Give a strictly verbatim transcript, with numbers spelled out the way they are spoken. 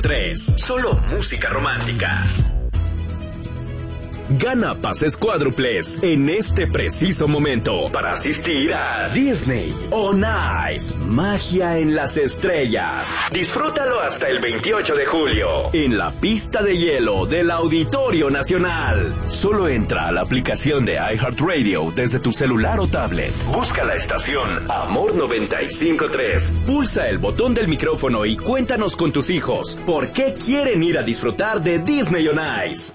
tres. Solo música romántica. Gana pases cuádruples en este preciso momento para asistir a Disney on Ice, magia en las estrellas. Disfrútalo hasta el veintiocho de julio en la pista de hielo del Auditorio Nacional. Solo entra a la aplicación de iHeartRadio desde tu celular o tablet. Busca la estación Amor noventa y cinco punto tres. Pulsa el botón del micrófono y cuéntanos con tus hijos por qué quieren ir a disfrutar de Disney on Ice.